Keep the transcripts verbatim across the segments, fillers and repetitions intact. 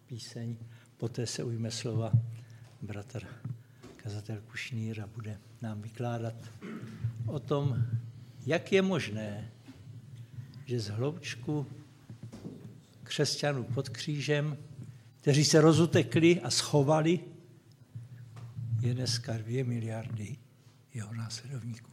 píseň, poté se ujme slova bratr kazatel Kušnýr a bude nám vykládat o tom, jak je možné, že z hloučku křesťanů pod křížem, kteří se rozutekli a schovali, je dneska dvě miliardy jeho následovníků.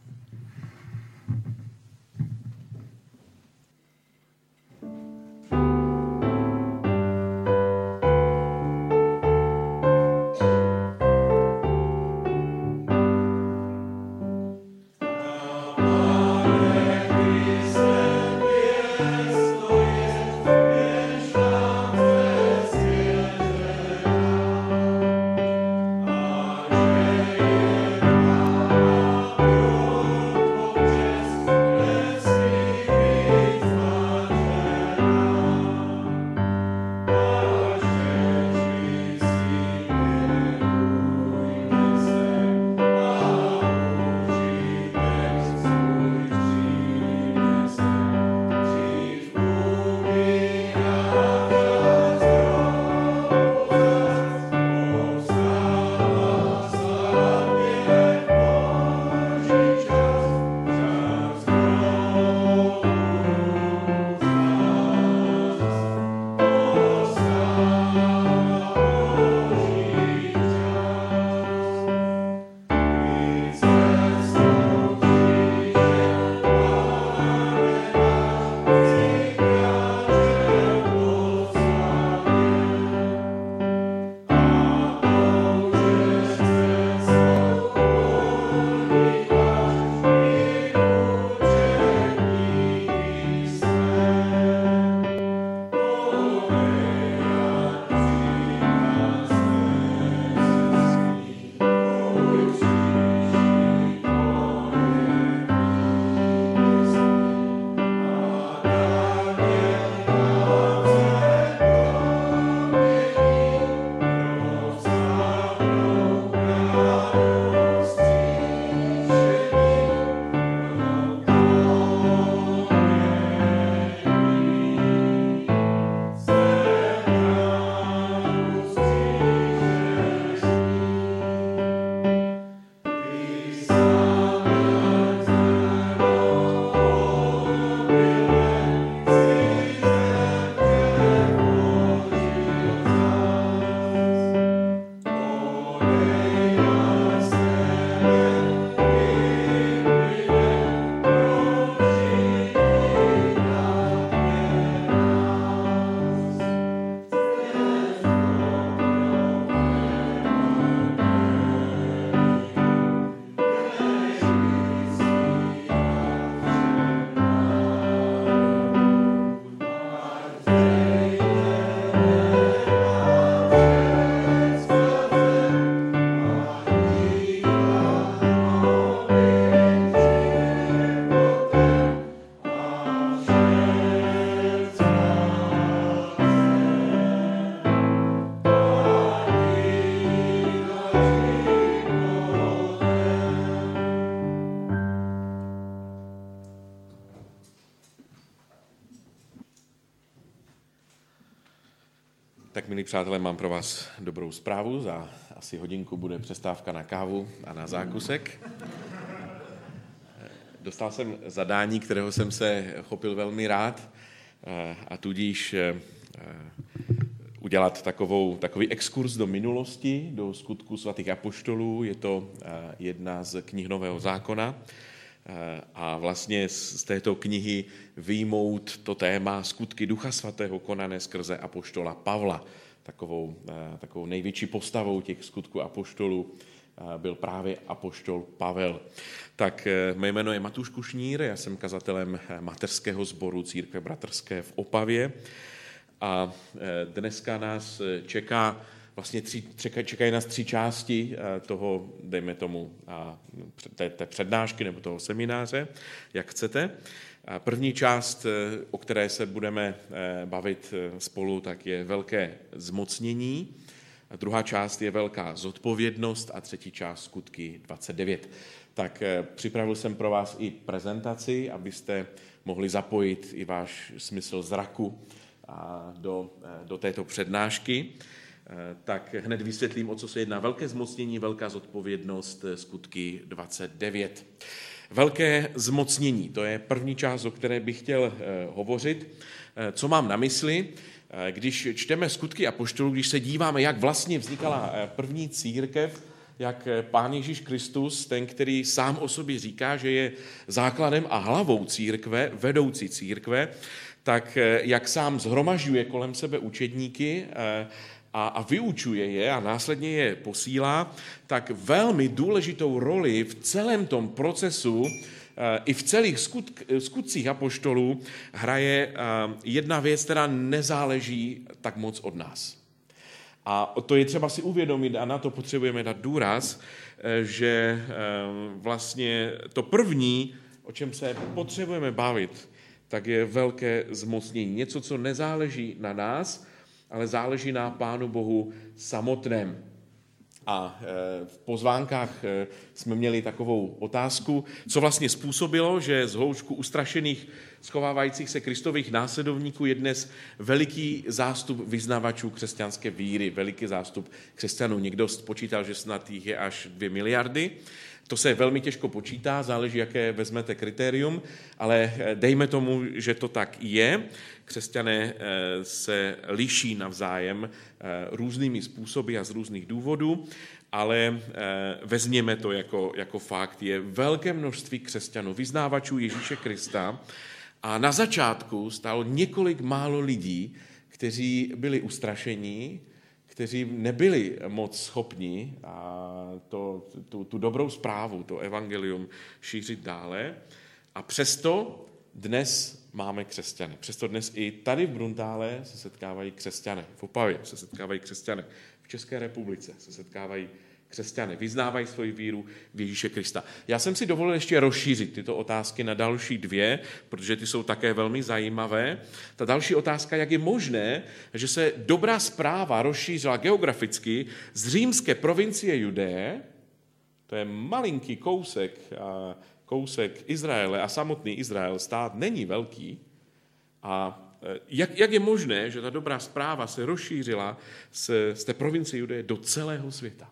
Tak, milí přátelé, mám pro vás dobrou zprávu. Za asi hodinku bude přestávka na kávu a na zákusek. Dostal jsem zadání, kterého jsem se chopil velmi rád, a tudíž udělat takovou, takový exkurs do minulosti, do skutků svatých apoštolů. Je to jedna z knih Nového zákona. A vlastně z této knihy vyjmout to téma skutky Ducha svatého konané skrze apoštola Pavla. Takovou, takovou největší postavou těch skutků apoštolů byl právě apoštol Pavel. Tak mé jméno je Matouš Kušnýr, já jsem kazatelem mateřského sboru Církve bratrské v Opavě a dneska nás čeká Vlastně tři, čekají nás tři části toho, dejme tomu, té, té přednášky nebo toho semináře, jak chcete. První část, o které se budeme bavit spolu, tak je velké zmocnění. Druhá část je velká zodpovědnost a třetí část skutky dvacet devět. Tak připravil jsem pro vás i prezentaci, abyste mohli zapojit i váš smysl zraku do, do této přednášky, tak hned vysvětlím, o co se jedná. Velké zmocnění, velká zodpovědnost, skutky dvacet devět. Velké zmocnění, to je první část, o které bych chtěl hovořit. Co mám na mysli? Když čteme skutky apoštolů, když se díváme, jak vlastně vznikala první církev, jak Pán Ježíš Kristus, ten, který sám o sobě říká, že je základem a hlavou církve, vedoucí církve, tak jak sám shromažďuje kolem sebe učedníky a, a vyučuje je a následně je posílá, tak velmi důležitou roli v celém tom procesu i v celých skutk, skutcích apoštolů hraje jedna věc, která nezáleží tak moc od nás. A to je třeba si uvědomit a na to potřebujeme dát důraz, že vlastně to první, o čem se potřebujeme bavit, tak je velké zmocnění. Něco, co nezáleží na nás, ale záleží na Pánu Bohu samotném. A v pozvánkách jsme měli takovou otázku, co vlastně způsobilo, že z hloučku ustrašených, schovávajících se Kristových následovníků je dnes veliký zástup vyznavačů křesťanské víry, veliký zástup křesťanů. Někdo spočítal, že snad jich je až dvě miliardy. To se velmi těžko počítá, záleží, jaké vezmete kritérium, ale dejme tomu, že to tak je. Křesťané se liší navzájem různými způsoby a z různých důvodů, ale vezměme to jako, jako fakt. Je velké množství křesťanů, vyznávačů Ježíše Krista a na začátku stálo několik málo lidí, kteří byli ustrašení, kteří nebyli moc schopni a to, tu, tu dobrou zprávu, to evangelium šířit dále. A přesto dnes máme křesťany. Přesto dnes i tady v Bruntále se setkávají křesťané. V Opavě se setkávají křesťané. V České republice se setkávají křesťané. Vyznávají svoji víru v Ježíše Krista. Já jsem si dovolil ještě rozšířit tyto otázky na další dvě, protože ty jsou také velmi zajímavé. Ta další otázka, jak je možné, že se dobrá zpráva rozšířila geograficky z římské provincie Judeje, to je malinký kousek, kousek Izraele a samotný Izrael stát není velký. A jak, jak je možné, že ta dobrá zpráva se rozšířila z, z té provincie Judeje do celého světa?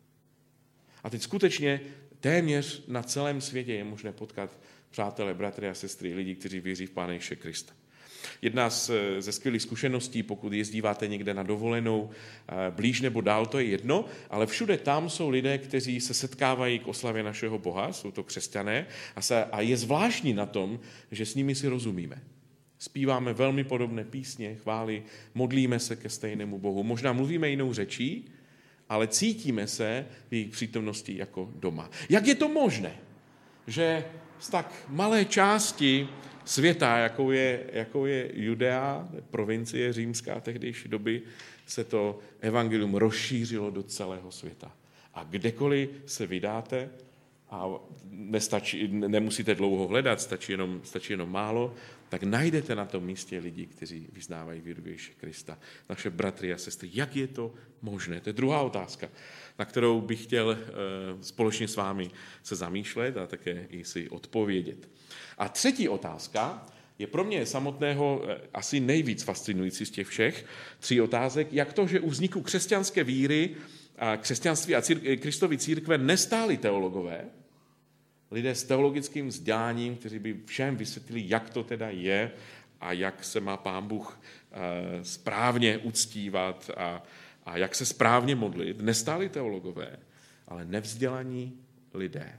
A teď skutečně téměř na celém světě je možné potkat přátelé, bratry a sestry, lidi, kteří věří v Pána Ježíše Krista. Jedna z, ze skvělých zkušeností, pokud jezdíváte někde na dovolenou, blíž nebo dál, to je jedno, ale všude tam jsou lidé, kteří se setkávají k oslavě našeho Boha, jsou to křesťané, a, se, a je zvláštní na tom, že s nimi si rozumíme. Zpíváme velmi podobné písně, chvály, modlíme se ke stejnému Bohu. Možná mluvíme jinou řečí, ale cítíme se v jejich přítomnosti jako doma. Jak je to možné, že z tak malé části světa, jakou je, jakou je Judea, provincie římská tehdejší doby, se to evangelium rozšířilo do celého světa. A kdekoliv se vydáte, a nestačí, nemusíte dlouho hledat, stačí jenom, stačí jenom málo, tak najdete na tom místě lidi, kteří vyznávají víru v Ježíše Krista. Naše bratry a sestry, jak je to možné? To je druhá otázka, na kterou bych chtěl společně s vámi se zamýšlet a také i si odpovědět. A třetí otázka je pro mě samotného asi nejvíc fascinující z těch všech tří otázek, jak to, že u vzniku křesťanské víry a křesťanství a cír- Kristovy církve nestáli teologové, lidé s teologickým vzděláním, kteří by všem vysvětlili, jak to teda je a jak se má Pán Bůh správně uctívat a, a jak se správně modlit. Nestáli teologové, ale nevzdělaní lidé.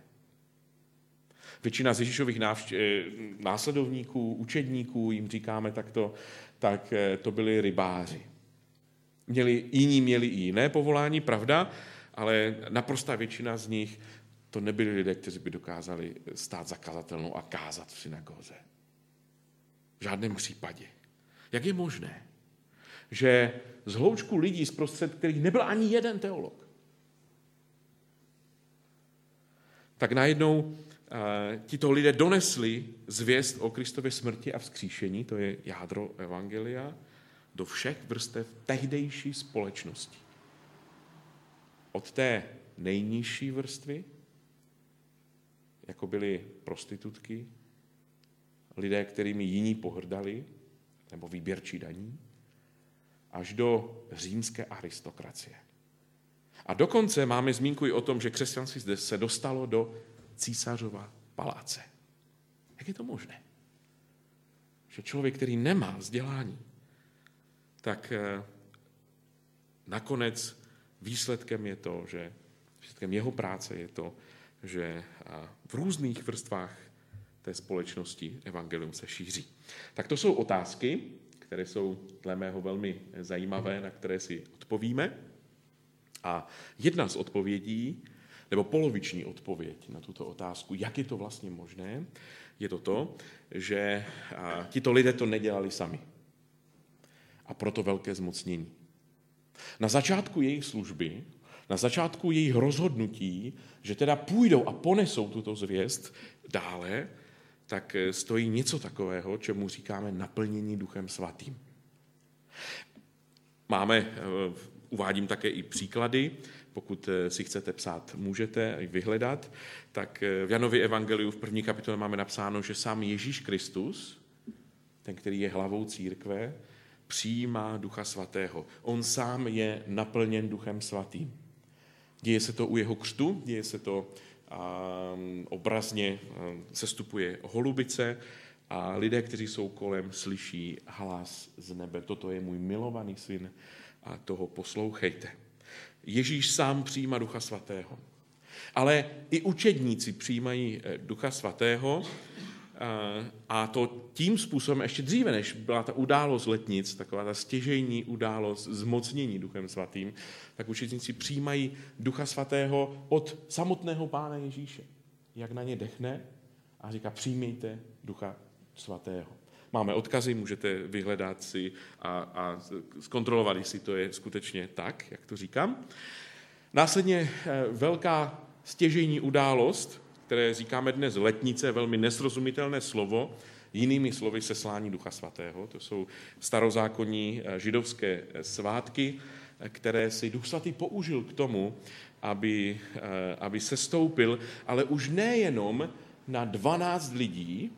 Většina z Ježíšových návštěv, následovníků, učedníků, jim říkáme takto, tak to byli rybáři. Měli, jiní měli i jiné povolání, pravda, ale naprostá většina z nich to nebyli lidé, kteří by dokázali stát za kazatelnou a kázat v synagóze. V žádném případě. Jak je možné, že z hloučku lidí zprostřed kterých nebyl ani jeden teolog, tak najednou e, tito lidé donesli zvěst o Kristově smrti a vzkříšení, to je jádro evangelia, do všech vrstev tehdejší společnosti. Od té nejnižší vrstvy, jako byly prostitutky, lidé, kterými jiní pohrdali, nebo výběrčí daní, až do římské aristokracie. A dokonce máme zmínku i o tom, že křesťanství se dostalo do císařova paláce. Jak je to možné? Že člověk, který nemá vzdělání, tak nakonec výsledkem je to, že výsledkem jeho práce je to, že v různých vrstvách té společnosti evangelium se šíří. Tak to jsou otázky, které jsou dle mého velmi zajímavé, na které si odpovíme. A jedna z odpovědí, nebo poloviční odpověď na tuto otázku, jak je to vlastně možné, je to to, že tito lidé to nedělali sami. A proto velké zmocnění. Na začátku jejich služby, na začátku jejich rozhodnutí, že teda půjdou a ponesou tuto zvěst dále, tak stojí něco takového, čemu říkáme naplnění Duchem Svatým. Máme, uvádím také i příklady, pokud si chcete psát, můžete i vyhledat, tak v Janově evangeliu v první kapitole máme napsáno, že sám Ježíš Kristus, ten, který je hlavou církve, přijímá Ducha Svatého. On sám je naplněn Duchem Svatým. Děje se to u jeho křtu, děje se to um, obrazně, um, sestupuje holubice a lidé, kteří jsou kolem, slyší hlas z nebe. Toto je můj milovaný syn a toho poslouchejte. Ježíš sám přijímá Ducha Svatého. Ale i učedníci přijímají Ducha Svatého a to tím způsobem ještě dříve, než byla ta událost letnic, taková ta stěžejní událost zmocnění Duchem Svatým, tak učedníci přijímají Ducha Svatého od samotného Pána Ježíše. Jak na ně dechne a říká, přijmějte Ducha Svatého. Máme odkazy, můžete vyhledat si a, a zkontrolovat, jestli to je skutečně tak, jak to říkám. Následně velká stěžejní událost, které říkáme dnes letnice, velmi nesrozumitelné slovo, jinými slovy seslání Ducha Svatého. To jsou starozákonní židovské svátky, které si Duch Svatý použil k tomu, aby, aby sestoupil, ale už nejenom na dvanáct lidí,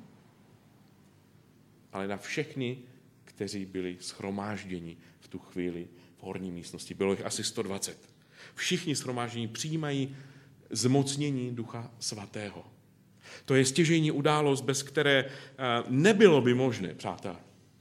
ale na všechny, kteří byli shromážděni v tu chvíli v horní místnosti. Bylo jich asi sto dvacet. Všichni shromáždění přijímají zmocnění Ducha Svatého. To je stěžejní událost, bez které nebylo by možné, přátelé,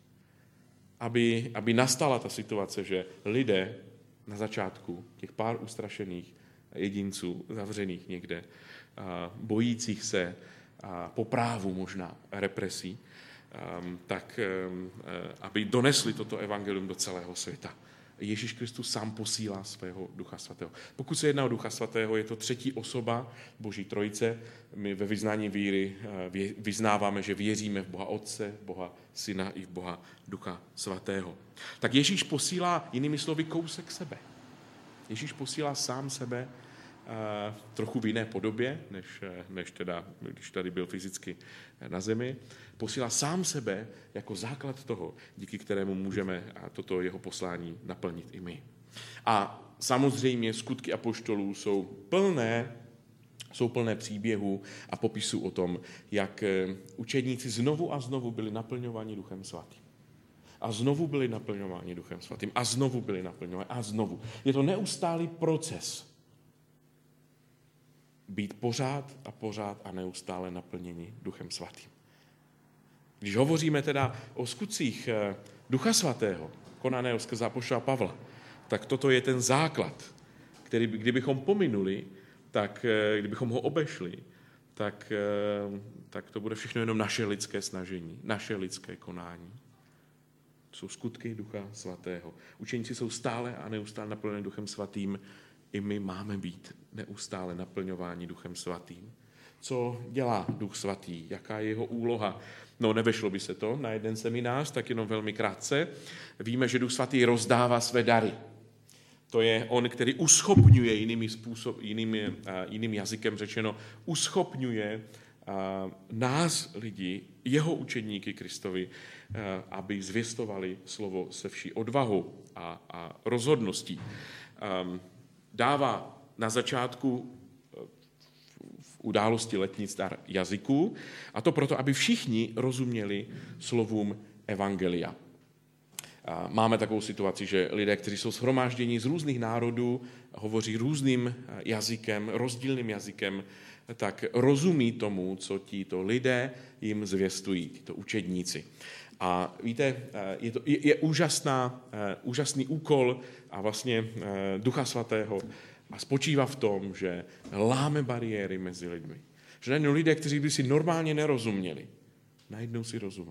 aby, aby nastala ta situace, že lidé na začátku, těch pár ustrašených jedinců, zavřených někde, bojících se po právu možná represí, tak aby donesli toto evangelium do celého světa. Ježíš Kristus sám posílá svého Ducha Svatého. Pokud se jedná o Ducha Svatého, je to třetí osoba Boží trojice. My ve vyznání víry vyznáváme, že věříme v Boha Otce, Boha Syna i v Boha Ducha Svatého. Tak Ježíš posílá, jinými slovy, kousek sebe. Ježíš posílá sám sebe trochu v jiné podobě, než, než teda, když tady byl fyzicky na zemi. Posílá sám sebe jako základ toho, díky kterému můžeme toto jeho poslání naplnit i my. A samozřejmě skutky apoštolů jsou plné, jsou plné příběhů a popisů o tom, jak učedníci znovu a znovu byli naplňováni Duchem Svatým. A znovu byli naplňováni Duchem Svatým. A znovu byli naplňováni. A znovu. Je to neustálý proces. Být pořád a pořád a neustále naplněni Duchem Svatým. Když hovoříme teda o skutcích Ducha Svatého, konaného skrze apoštola Pavla, tak toto je ten základ, který kdybychom pominuli, tak kdybychom ho obešli, tak, tak to bude všechno jenom naše lidské snažení, naše lidské konání. To jsou skutky Ducha Svatého. Učeníci jsou stále a neustále naplněni Duchem Svatým. I my máme být neustále naplňováni Duchem Svatým. Co dělá Duch Svatý? Jaká je jeho úloha? No, nevešlo by se to na jeden seminář, tak jenom velmi krátce. Víme, že Duch Svatý rozdává své dary. To je on, který uschopňuje jinými způsob, jiným, jiným jazykem řečeno, uschopňuje nás, lidi, jeho učedníky Kristovi, aby zvěstovali slovo se vší odvahou a, a rozhodností. Dává na začátku v události letnic dar jazyků, a to proto, aby všichni rozuměli slovům evangelia. máme takovou situaci, že lidé, kteří jsou shromážděni z různých národů, hovoří různým jazykem, rozdílným jazykem, tak rozumí tomu, co tito lidé jim zvěstují, tito učedníci. A víte, je, to, je, je úžasná, úžasný úkol a vlastně Ducha Svatého a spočívá v tom, že láme bariéry mezi lidmi. Že najednou lidé, kteří by si normálně nerozuměli, najednou si rozumí.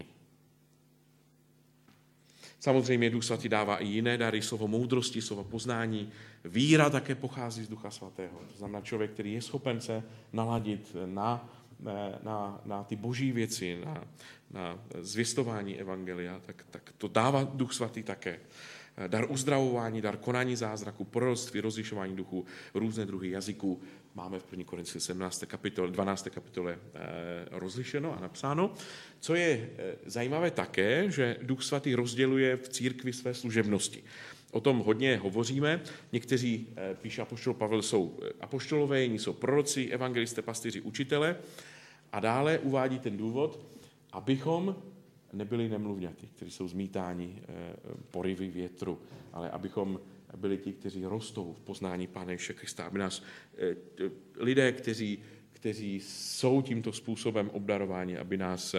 Samozřejmě Duch Svatý dává i jiné dary, slovo moudrosti, slovo poznání. Víra také pochází z Ducha Svatého. To znamená člověk, který je schopen se naladit na, na, na ty boží věci, na, na zvěstování evangelia, tak, tak to dává Duch Svatý také. Dar uzdravování, dar konání zázraku, proroctví, rozlišování duchu, různé druhy jazyků. Máme v první Korinským sedmnácté kapitole, dvanácté kapitole eh, rozlišeno a napsáno. Co je eh, zajímavé také, že Duch Svatý rozděluje v církvi své služebnosti. O tom hodně hovoříme. Někteří, eh, píše apoštol Pavel, jsou apoštolové, jiní jsou proroci, evangelisté, pastýři, učitele. A dále uvádí ten důvod, abychom nebyli nemluvňati, kteří jsou zmítáni porivy větru, ale abychom byli ti, kteří rostou v poznání Pána Ježíše Krista, aby nás lidé, kteří, kteří jsou tímto způsobem obdarováni, aby nás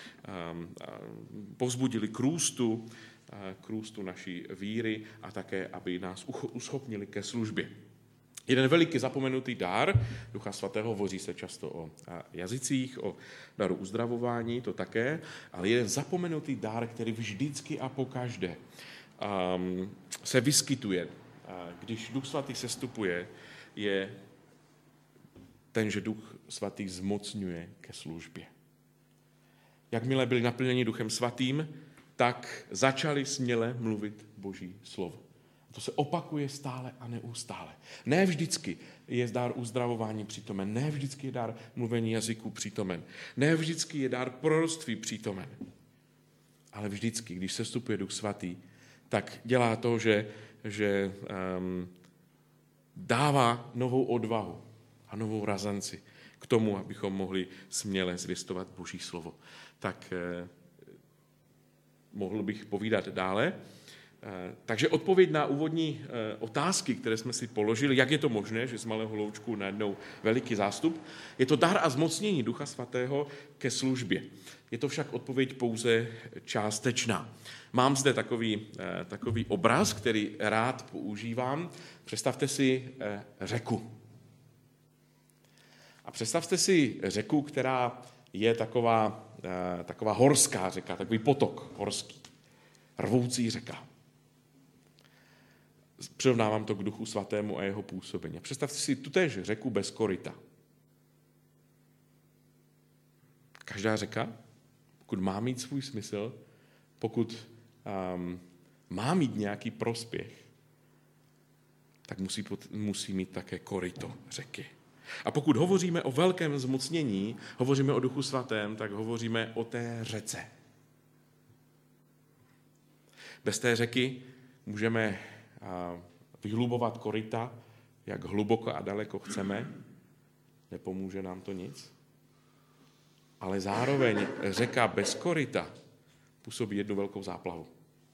povzbudili k růstu, k růstu naší víry a také, aby nás uschopnili ke službě. Jeden veliký zapomenutý dar Ducha Svatého, hovoří se často o jazycích, o daru uzdravování, to také, ale jeden zapomenutý dar, který vždycky a pokaždé um, se vyskytuje, když Duch Svatý sestupuje, je ten, že Duch Svatý zmocňuje ke službě. Jakmile byli naplněni Duchem Svatým, tak začali směle mluvit Boží slovo. To se opakuje stále a neustále. Ne vždycky je dar uzdravování přítomen, ne vždycky je dar mluvení jazyků přítomen, ne vždycky je dar proroctví přítomen. Ale vždycky, když sestupuje Duch Svatý, tak dělá to, že, že um, dává novou odvahu a novou razanci k tomu, abychom mohli směle zvěstovat Boží slovo. Tak eh, mohl bych povídat dále. Takže odpověď na úvodní otázky, které jsme si položili, jak je to možné, že z malého loučku najednou veliký zástup, je to dar a zmocnění Ducha Svatého ke službě. Je to však odpověď pouze částečná. Mám zde takový, takový obraz, který rád používám. Představte si řeku. A představte si řeku, která je taková, taková horská řeka, takový potok horský, rvoucí řeka. Přirovnávám to k Duchu Svatému a jeho působení. Představte si tutéž řeku bez koryta. Každá řeka, pokud má mít svůj smysl, pokud um, má mít nějaký prospěch, tak musí, musí mít také koryto řeky. A pokud hovoříme o velkém zmocnění, hovoříme o Duchu Svatém, tak hovoříme o té řece. Bez té řeky můžeme vyhlubovat koryta, jak hluboko a daleko chceme, nepomůže nám to nic. Ale zároveň řeka bez koryta působí jednu velkou záplavu.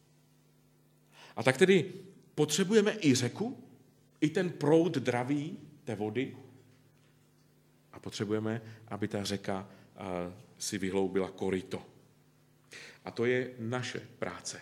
A tak tedy potřebujeme i řeku, i ten proud dravý té vody a potřebujeme, aby ta řeka si vyhloubila koryto. A to je naše práce.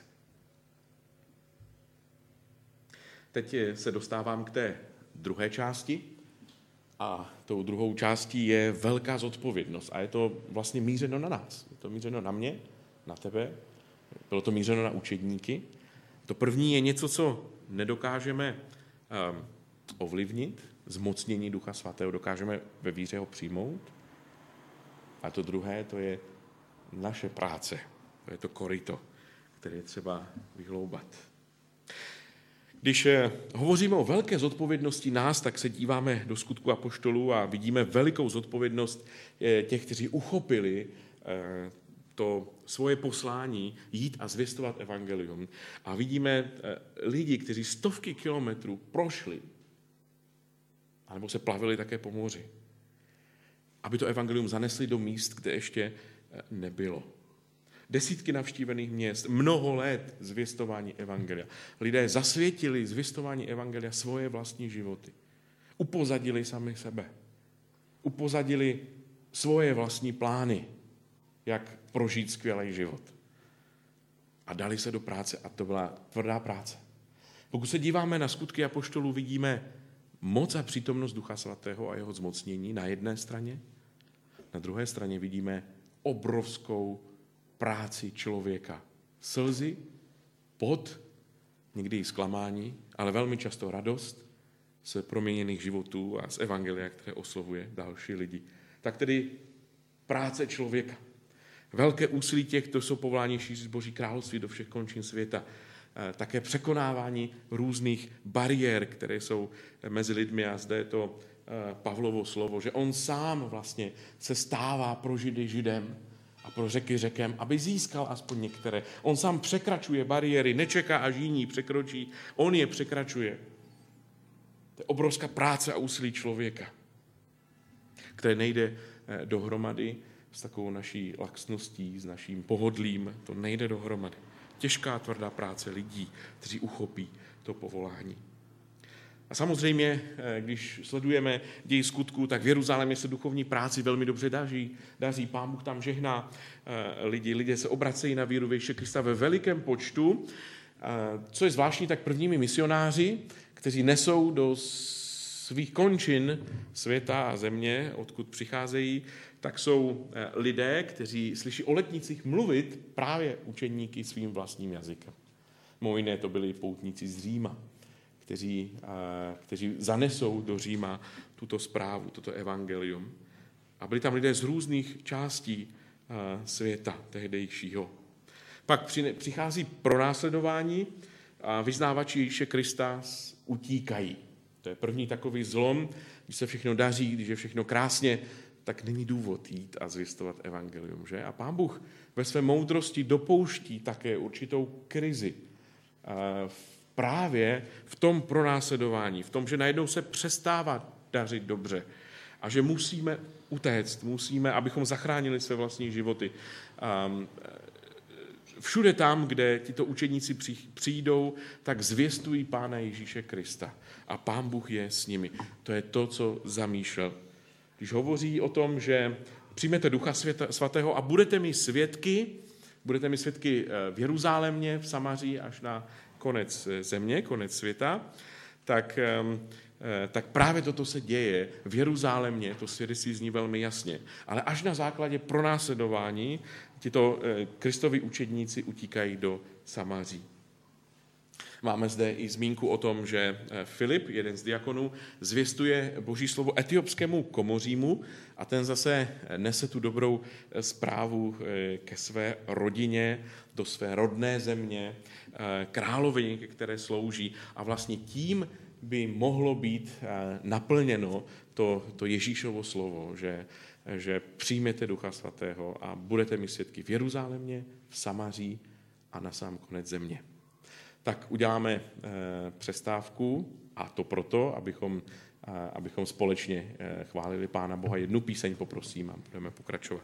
Teď se dostávám k té druhé části a tou druhou částí je velká zodpovědnost a je to vlastně mířeno na nás. Je to mířeno na mě, na tebe, bylo to mířeno na učedníky. To první je něco, co nedokážeme um, ovlivnit, zmocnění Ducha Svatého dokážeme ve víře ho přijmout. A to druhé, to je naše práce, to je to koryto, které je třeba vyhloubat. Když hovoříme o velké zodpovědnosti nás, tak se díváme do Skutků apoštolů a vidíme velikou zodpovědnost těch, kteří uchopili to svoje poslání jít a zvěstovat evangelium. A vidíme lidi, kteří stovky kilometrů prošli, anebo se plavili také po moři, aby to evangelium zanesli do míst, kde ještě nebylo. Desítky navštívených měst, mnoho let zvěstování evangelia. Lidé zasvětili zvěstování evangelia svoje vlastní životy. Upozadili sami sebe. Upozadili svoje vlastní plány, jak prožít skvělý život. A dali se do práce a to byla tvrdá práce. Pokud se díváme na skutky apoštolů, vidíme moc a přítomnost Ducha Svatého a jeho zmocnění na jedné straně, na druhé straně vidíme obrovskou práci člověka. Slzy, pot, někdy i zklamání, ale velmi často radost z proměněných životů a z evangelia, které oslovuje další lidi. Tak tedy práce člověka. Velké úsilí těch, kdo jsou povoláni šířit Boží království do všech končin světa. Také překonávání různých bariér, které jsou mezi lidmi, a zde je to Pavlovo slovo, že on sám vlastně se stává pro Židy Židem a pro Řeky Řekem, aby získal aspoň některé. On sám překračuje bariéry, nečeká, až jiní překročí, on je překračuje. To je obrovská práce a úsilí člověka, které nejde dohromady s takovou naší laxností, s naším pohodlím, to nejde dohromady. Těžká, tvrdá práce lidí, kteří uchopí to povolání. A samozřejmě, když sledujeme děj skutků, tak v Jeruzalémě se duchovní práci velmi dobře daří. daří. Pán Bůh tam žehná lidi. Lidé se obracejí na víru v Ježíše Krista ve velikém počtu. Co je zvláštní, tak prvními misionáři, kteří nesou do svých končin světa a země, odkud přicházejí, tak jsou lidé, kteří slyší o letnicích mluvit právě učeníky svým vlastním jazykem. Mimo jiné to byli poutníci z Říma, kteří, kteří zanesou do Říma tuto zprávu, toto evangelium. A byli tam lidé z různých částí světa tehdejšího. Pak přichází pronásledování a vyznávači Ježíše Krista utíkají. To je první takový zlom, když se všechno daří, když je všechno krásně, tak není důvod jít a zvěstovat evangelium, že? A Pán Bůh ve své moudrosti dopouští také určitou krizi. Právě v tom pronásledování, v tom, že najednou se přestává dařit dobře a že musíme utéct, musíme, abychom zachránili své vlastní životy. Všude tam, kde tito učeníci přijdou, tak zvěstují Pána Ježíše Krista. A Pán Bůh je s nimi. To je to, co zamýšlel. Když hovoří o tom, že přijmete Ducha Svatého a budete mi svědky, budete mi svědky v Jeruzalémě, v Samaří až na konec země, konec světa, tak, tak právě toto se děje v Jeruzalémě, to svědectví zní velmi jasně. Ale až na základě pronásledování tito Kristovi učedníci utíkají do Samaří. Máme zde i zmínku o tom, že Filip, jeden z diakonů, zvěstuje Boží slovo etiopskému komořímu a ten zase nese tu dobrou zprávu ke své rodině, do své rodné země, královi, které slouží. A vlastně tím by mohlo být naplněno to, to Ježíšovo slovo, že, že přijmete Ducha Svatého a budete mi svědky v Jeruzalémě, v Samaří a na sám konec země. Tak uděláme přestávku a to proto, abychom, abychom společně chválili Pána Boha. Jednu píseň poprosím a budeme pokračovat.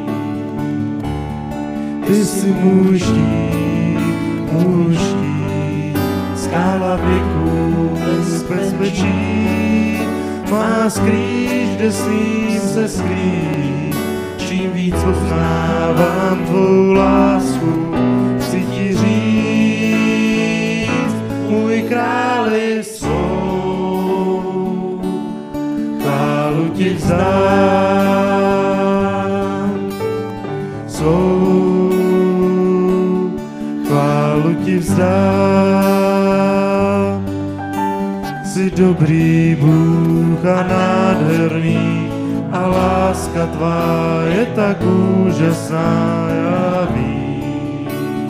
Ty jsi muží, muží. skála věku bez bezpečí, má skrýš, kde smím se skrýt. Čím víc poznávám tvou lásku, chci ti říct, můj králi svou, chválu ti vzdám, svou, chválu ti vzdám. Jsi dobrý Bůh a nádherný, a láska tvá je tak úžasná, já vím.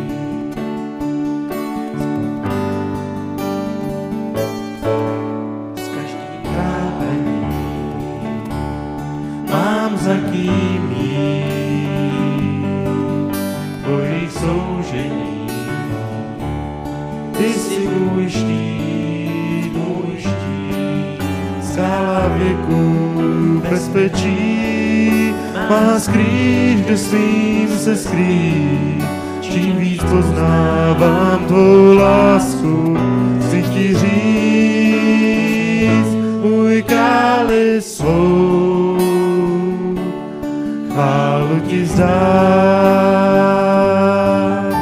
Z každý trápení mám za kým jít, po jejich soužení. Ty jsi můj štít, můj štít, skála věku bezpečí, má skrýš, kde smím se skrýt. Čím víc poznávám tvou lásku, chci ti říct, můj králi svou, chválu ti vzdám,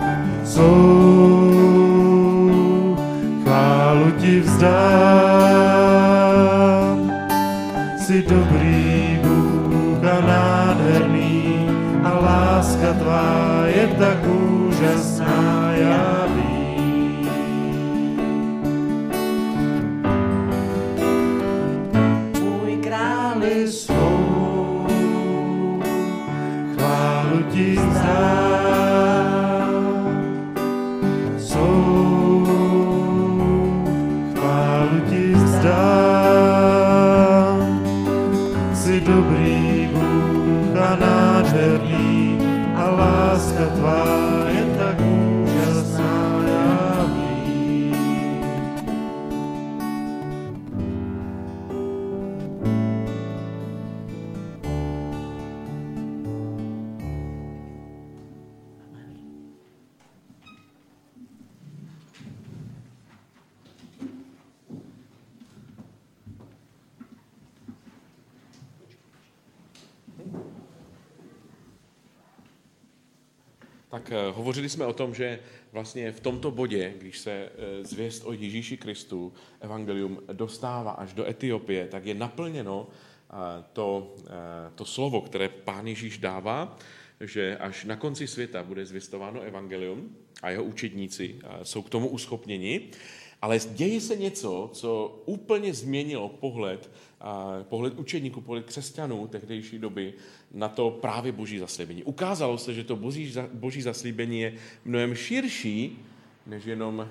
svou, chválu ti vzdám. Jsi dobrý Bůh a nádherný, a láska tvá je tak úžasná, já vím. Můj králi svou, chválu ti vzdám, svou, chválu ti vzdám. Jsi dobrý Bůh a nádherný, a láska tvá je tak úžasná, já vím. Tak hovořili jsme o tom, že vlastně v tomto bodě, když se zvěst o Ježíši Kristu, evangelium dostává až do Etiopie, tak je naplněno to, to slovo, které Pán Ježíš dává, že až na konci světa bude zvěstováno evangelium a jeho učedníci jsou k tomu uschopněni, ale děje se něco, co úplně změnilo pohled, pohled učedníků, pohled křesťanů tehdejší doby na to právě boží zaslíbení. Ukázalo se, že to boží, boží zaslíbení je mnohem širší, než jenom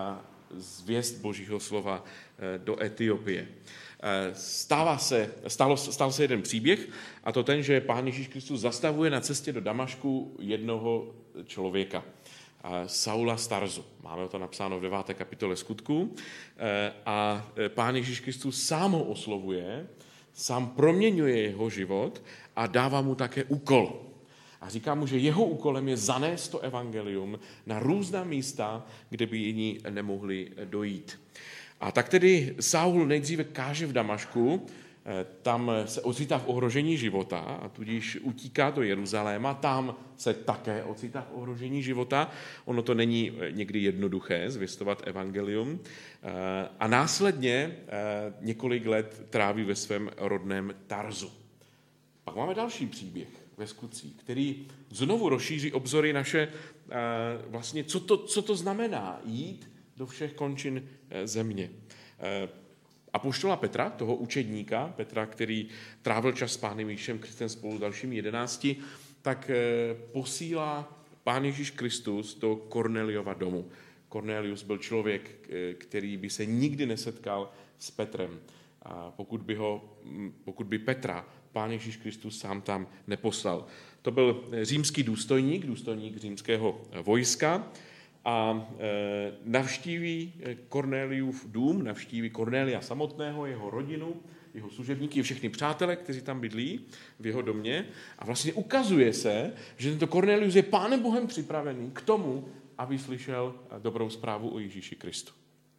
zvěst božího slova do Etiopie. Stává se, stalo, stal se jeden příběh, a to ten, že Pán Ježíš Kristus zastavuje na cestě do Damašku jednoho člověka, Saula z Tarzu. Máme to napsáno v deváté kapitole Skutků. A Pán Ježíš Kristus sám ho oslovuje, sám proměňuje jeho život a dává mu také úkol. A říká mu, že jeho úkolem je zanést to evangelium na různá místa, kde by jiní nemohli dojít. A tak tedy Saul nejdříve káže v Damašku, tam se ocitá v ohrožení života a tudíž utíká do Jeruzaléma, tam se také ocitá v ohrožení života. Ono to není někdy jednoduché zvěstovat evangelium. A následně několik let tráví ve svém rodném Tarzu. Pak máme další příběh ve Skutcích, který znovu rozšíří obzory naše, vlastně, co to, co to znamená jít do všech končin země. Apoštola Petra, toho učedníka, Petra, který trávil čas s Pánem Ježíšem Kristem spolu s dalšími jedenácti, tak posílá Pán Ježíš Kristus do Korneliova domu. Kornelius byl člověk, který by se nikdy nesetkal s Petrem, a pokud by, ho, pokud by Petra Pán Ježíš Kristus sám tam neposlal. To byl římský důstojník, důstojník římského vojska, a navštíví Kornéliův dům, navštíví Kornélia samotného, jeho rodinu, jeho služebníky, všechny přátelé, kteří tam bydlí v jeho domě. A vlastně ukazuje se, že tento Kornélius je Pánem Bohem připravený k tomu, aby slyšel dobrou zprávu o Ježíši Kristu.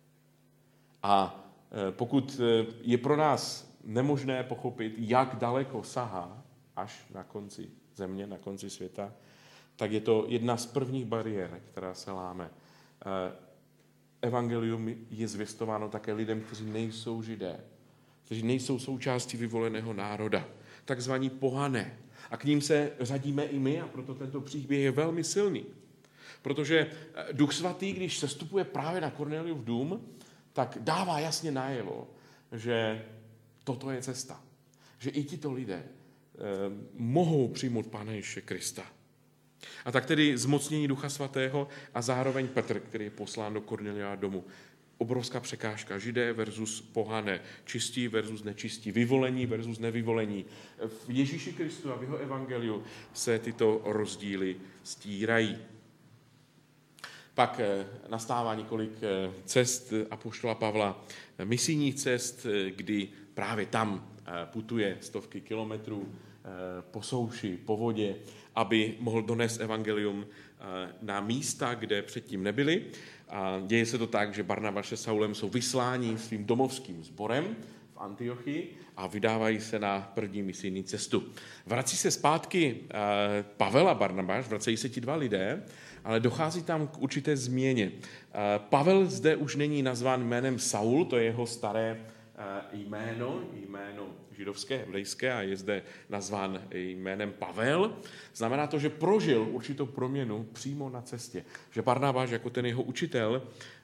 A pokud je pro nás nemožné pochopit, jak daleko sahá až na konci země, na konci světa, tak je to jedna z prvních bariér, která se láme. Evangelium je zvěstováno také lidem, kteří nejsou Židé, kteří nejsou součástí vyvoleného národa, takzvaní pohané. A k ním se řadíme i my a proto tento příběh je velmi silný. Protože Duch Svatý, když sestupuje právě na Korneliův dům, tak dává jasně najevo, že toto je cesta. Že i tito lidé eh, mohou přijmout Pána Ježíše Krista. A tak tedy zmocnění Ducha Svatého a zároveň Petr, který je poslán do Korneliova domu. Obrovská překážka. Židé versus pohané. Čistí versus nečistí. Vyvolení versus nevyvolení. V Ježíši Kristu a v jeho evangeliu se tyto rozdíly stírají. Pak nastává několik cest apoštola Pavla, misijních cest, kdy právě tam putuje stovky kilometrů po souši, po vodě, aby mohl donést evangelium na místa, kde předtím nebyli. A děje se to tak, že Barnabáš se Saulem jsou vysláni svým domovským sborem v Antiochii a vydávají se na první misijní cestu. Vrací se zpátky Pavel a Barnabáš, vracejí se ti dva lidé, ale dochází tam k určité změně. Pavel zde už není nazván jménem Saul, to je jeho staré jméno, jméno židovské, hebrejské, a je zde nazván jménem Pavel. Znamená to, že prožil určitou proměnu přímo na cestě. Že Barnabáš jako ten jeho učitel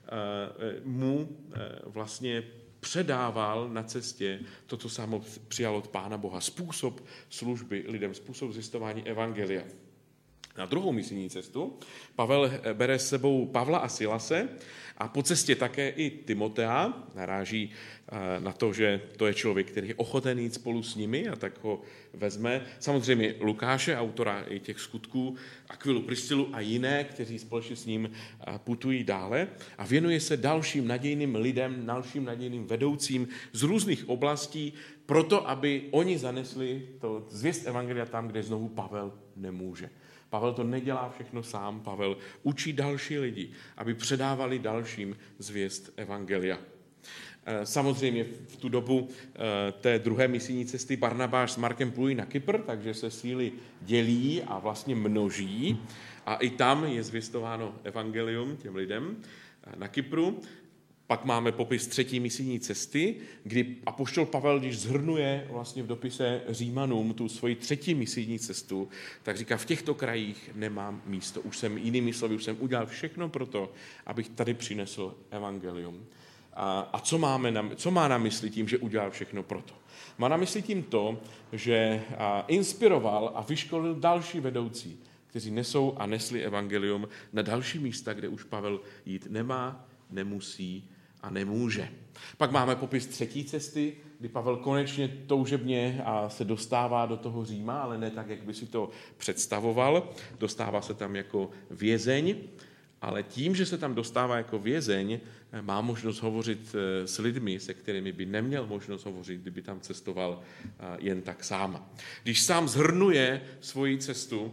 mu vlastně předával na cestě to, co sám přijal od Pána Boha. Způsob služby lidem, způsob zjistování evangelia. Na druhou misijní cestu Pavel bere s sebou Pavla a Silase a po cestě také i Timotea. Naráží na to, že to je člověk, který je ochoten jít spolu s nimi, a tak ho vezme. Samozřejmě Lukáše, autora i těch skutků, Akvilu, Priscilu a jiné, kteří společně s ním putují dále, a věnuje se dalším nadějným lidem, dalším nadějným vedoucím z různých oblastí, proto, aby oni zanesli to zvěst evangelia tam, kde znovu Pavel nemůže. Pavel to nedělá všechno sám, Pavel učí další lidi, aby předávali dalším zvěst evangelia. Samozřejmě v tu dobu té druhé misijní cesty Barnabáš s Markem plují na Kypr, takže se síly dělí a vlastně množí. A i tam je zvěstováno evangelium těm lidem na Kypru. Pak máme popis třetí misijní cesty, kdy apoštol Pavel, když shrnuje vlastně v dopise Římanům tu svoji třetí misijní cestu, tak říká, v těchto krajích nemám místo. Už jsem, jinými slovy, už jsem udělal všechno pro to, abych tady přinesl evangelium. A, a co, máme na, co má na mysli tím, že udělal všechno pro to? Má na mysli tím to, že a, inspiroval a vyškolil další vedoucí, kteří nesou a nesli evangelium na další místa, kde už Pavel jít nemá, nemusí a nemůže. Pak máme popis třetí cesty, kdy Pavel konečně toužebně a se dostává do toho Říma, ale ne tak, jak by si to představoval. Dostává se tam jako vězeň, ale tím, že se tam dostává jako vězeň, má možnost hovořit s lidmi, se kterými by neměl možnost hovořit, kdyby tam cestoval jen tak sám. Když sám shrnuje svoji cestu,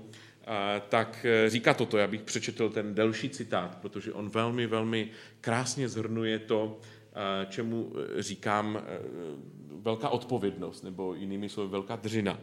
tak říká toto, já bych přečetl ten delší citát, protože on velmi, velmi krásně shrnuje to, čemu říkám velká odpovědnost, nebo jinými slovy velká dřina.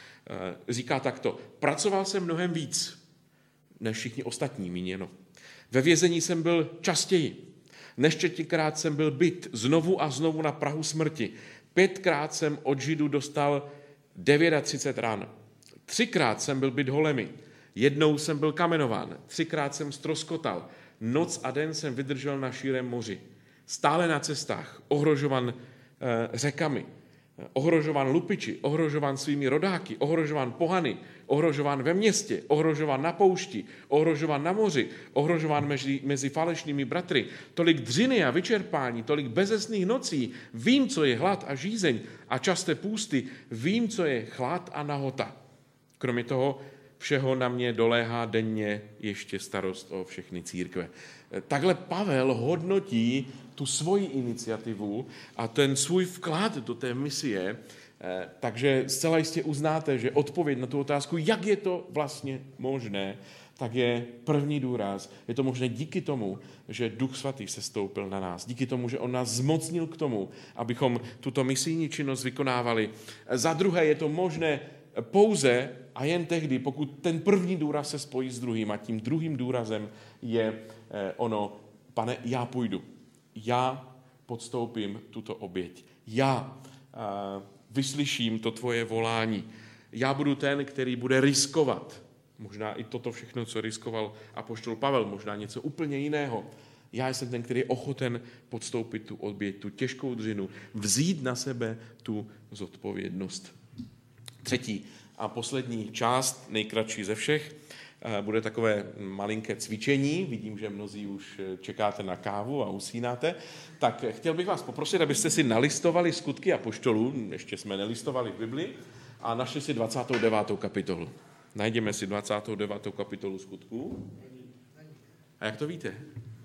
Říká takto, pracoval jsem mnohem víc, než všichni ostatní míněno. Ve vězení jsem byl častěji, nesčetněkrát jsem byl bit, znovu a znovu na prahu smrti. Pětkrát jsem od Židů dostal třicet devět ran. Třikrát jsem byl bit holemi. Jednou jsem byl kamenován, třikrát jsem ztroskotal, noc a den jsem vydržel na širém moři. Stále na cestách, ohrožovan e, řekami, ohrožovan lupiči, ohrožovan svými rodáky, ohrožovan pohany, ohrožovan ve městě, ohrožovan na poušti, ohrožovan na moři, ohrožovan mezi, mezi falešnými bratry. Tolik dřiny a vyčerpání, tolik bezesných nocí, vím, co je hlad a žízeň a časté půsty, vím, co je chlad a nahota. Kromě toho všeho na mě doléhá denně ještě starost o všechny církve. Takhle Pavel hodnotí tu svoji iniciativu a ten svůj vklad do té misie, takže zcela jistě uznáte, že odpověď na tu otázku, jak je to vlastně možné, tak je první důraz. Je to možné díky tomu, že Duch Svatý sestoupil na nás. Díky tomu, že on nás zmocnil k tomu, abychom tuto misijní činnost vykonávali. Za druhé je to možné pouze a jen tehdy, pokud ten první důraz se spojí s druhým. A tím druhým důrazem je ono, Pane, já půjdu. Já podstoupím tuto oběť. Já vyslyším to tvoje volání. Já budu ten, který bude riskovat. Možná i toto všechno, co riskoval apoštol Pavel, možná něco úplně jiného. Já jsem ten, který je ochoten podstoupit tu oběť, tu těžkou dřinu, vzít na sebe tu zodpovědnost. Třetí a poslední část, nejkratší ze všech, bude takové malinké cvičení. Vidím, že mnozí už čekáte na kávu a usínáte. Tak chtěl bych vás poprosit, abyste si nalistovali Skutky apoštolů, ještě jsme nelistovali v Bibli, a našli si dvacátou devátou kapitolu. Najdeme si dvacátou devátou kapitolu Skutků. A jak to víte?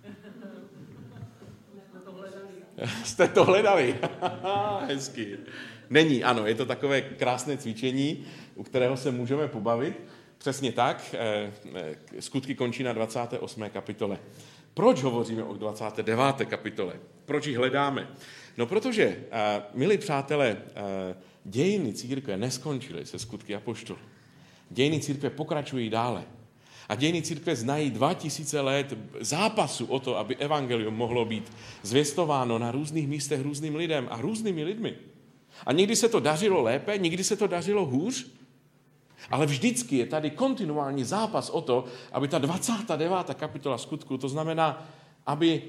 Jste to hledali. Hezky. Není, ano, je to takové krásné cvičení, u kterého se můžeme pobavit. Přesně tak, Skutky končí na dvacáté osmé kapitole. Proč hovoříme o dvacáté deváté kapitole? Proč ji hledáme? No protože, milí přátelé, dějiny církve neskončily se Skutky apoštolů. Dějiny církve pokračují dále. A dějiny církve znají dva tisíce let zápasu o to, aby evangelium mohlo být zvěstováno na různých místech různým lidem a různými lidmi. A někdy se to dařilo lépe, někdy se to dařilo hůř, ale vždycky je tady kontinuální zápas o to, aby ta dvacátá devátá kapitola Skutku, to znamená, aby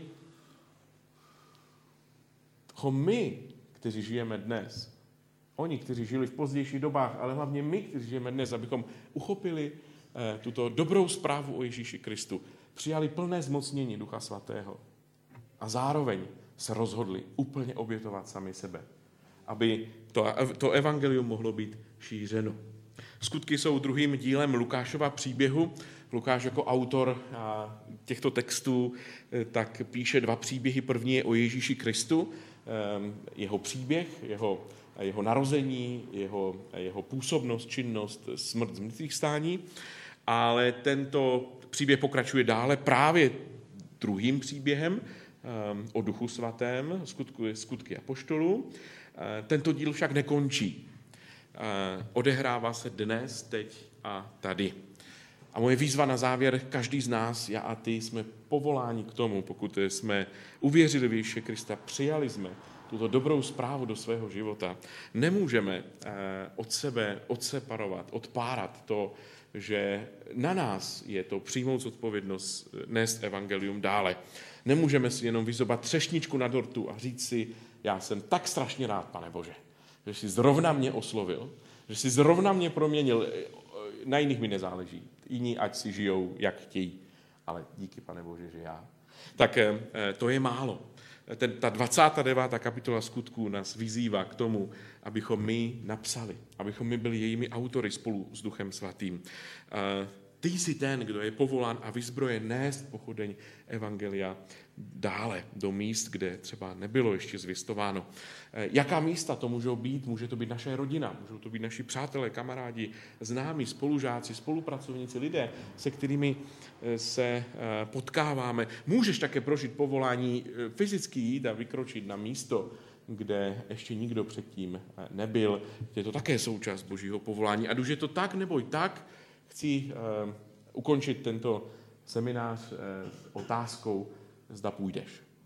my, kteří žijeme dnes, oni, kteří žili v pozdějších dobách, ale hlavně my, kteří žijeme dnes, abychom uchopili eh, tuto dobrou zprávu o Ježíši Kristu, přijali plné zmocnění Ducha Svatého a zároveň se rozhodli úplně obětovat sami sebe, aby to, to evangelium mohlo být šířeno. Skutky jsou druhým dílem Lukášova příběhu. Lukáš jako autor těchto textů tak píše dva příběhy. První je o Ježíši Kristu, jeho příběh, jeho, jeho narození, jeho, jeho působnost, činnost, smrt, zmrtvých stání. Ale tento příběh pokračuje dále právě druhým příběhem o Duchu Svatém, skutky, skutky apoštolů. Tento díl však nekončí. Odehrává se dnes, teď a tady. A moje výzva na závěr, každý z nás, já a ty, jsme povoláni k tomu, pokud jsme uvěřili v Ježíše Krista, přijali jsme tuto dobrou zprávu do svého života, nemůžeme od sebe odseparovat, odpárat to, že na nás je to přijmout zodpovědnost nést evangelium dále. Nemůžeme si jenom vyzobat třešničku na dortu a říct si, já jsem tak strašně rád, Pane Bože, že jsi zrovna mě oslovil, že jsi zrovna mě proměnil, na jiných mi nezáleží. Jiní ať si žijou, jak chtějí. Ale díky, Pane Bože, že já. Tak to je málo. Ten, ta dvacátá devátá kapitola Skutků nás vyzývá k tomu, abychom my napsali, abychom my byli jejími autory spolu s Duchem Svatým. Ty jsi ten, kdo je povolán a vyzbrojen nést pochodeň evangelia dále do míst, kde třeba nebylo ještě zvěstováno. Jaká místa to můžou být? Může to být naše rodina, můžou to být naši přátelé, kamarádi, známí, spolužáci, spolupracovníci, lidé, se kterými se potkáváme. Můžeš také prožít povolání fyzicky jít a vykročit na místo, kde ještě nikdo předtím nebyl. Je to také součást Božího povolání. A když je to tak nebo i tak, chci uh, ukončit tento seminář uh, otázkou, zda půjdeš.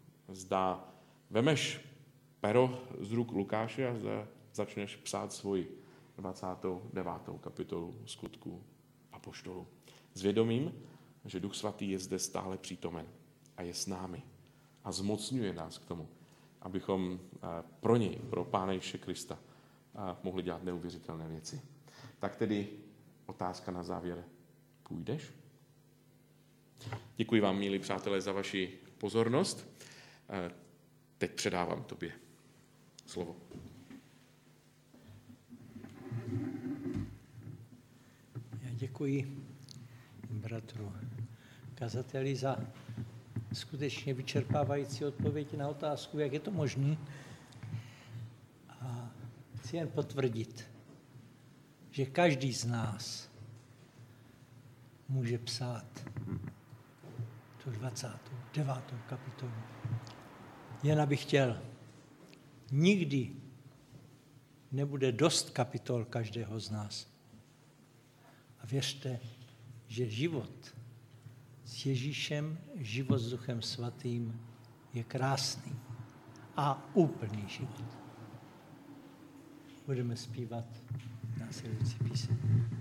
Zda vemeš pero z ruk Lukáše a zda začneš psát svoji dvacátou devátou kapitolu Skutků apoštolů. S vědomím, že Duch Svatý je zde stále přítomen a je s námi a zmocňuje nás k tomu, abychom uh, pro něj, pro Pána Ježíše Krista uh, mohli dělat neuvěřitelné věci. Tak tedy otázka na závěr. Půjdeš? Děkuji vám, milí přátelé, za vaši pozornost. Teď předávám tobě slovo. Já děkuji bratru kazateli za skutečně vyčerpávající odpověď na otázku, jak je to možné. A chci jen potvrdit, že každý z nás může psát tu dvacátou devátou kapitolu. Jen abych chtěl, nikdy nebude dost kapitol každého z nás. A věřte, že život s Ježíšem, život s Duchem Svatým je krásný a úplný život. Budeme zpívat následující píseň.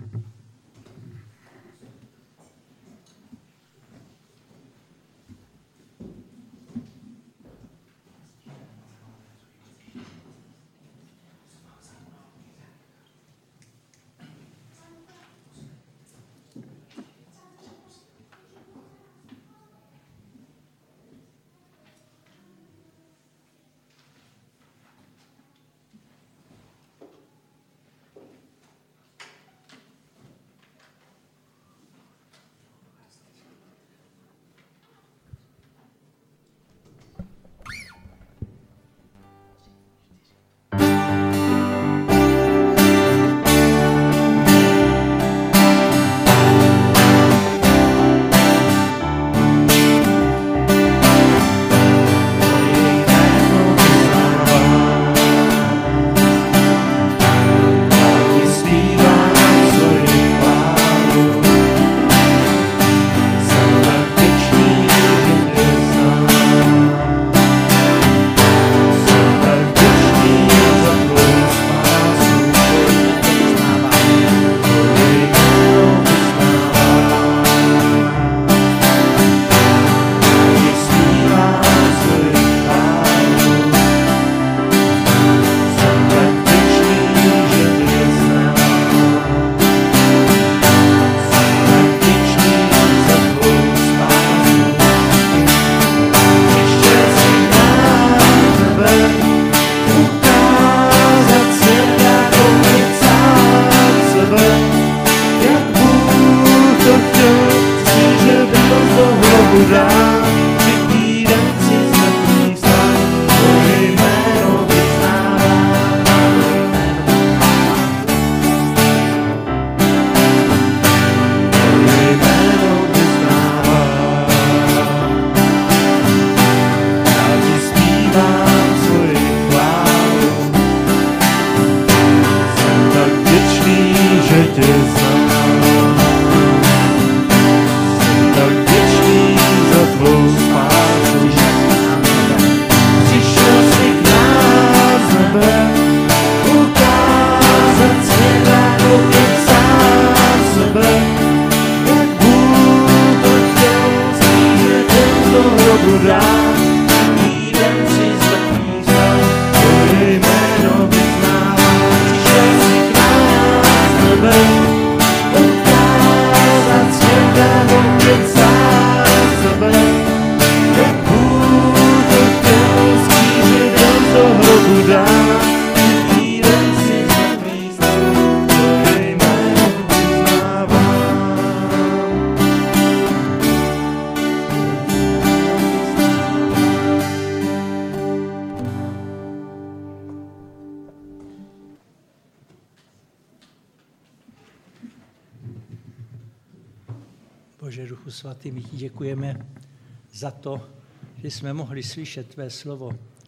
Bože, Duchu Svatý, my ti děkujeme za to, že jsme mohli slyšet tvé slovo.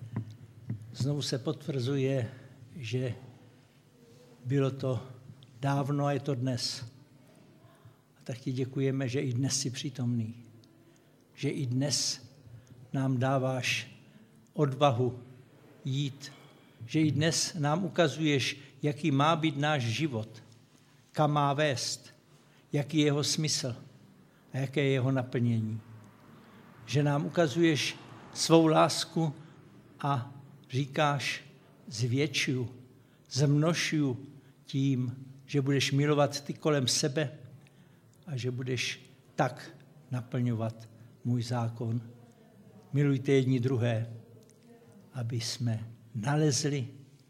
Znovu se potvrzuje, že bylo to dávno a je to dnes. A tak ti děkujeme, že i dnes jsi přítomný. Že i dnes nám dáváš odvahu jít. Že i dnes nám ukazuješ, jaký má být náš život, kam má vést, jaký je jeho smysl a jaké je jeho naplnění. Že nám ukazuješ svou lásku a říkáš, zvětšuju, zmnožuju tím, že budeš milovat ty kolem sebe a že budeš tak naplňovat můj zákon. Milujte jedni druhé, aby jsme nalezli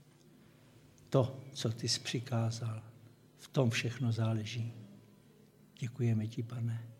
to, co ty jsi přikázal. V tom všechno záleží. Děkujeme ti, Pane.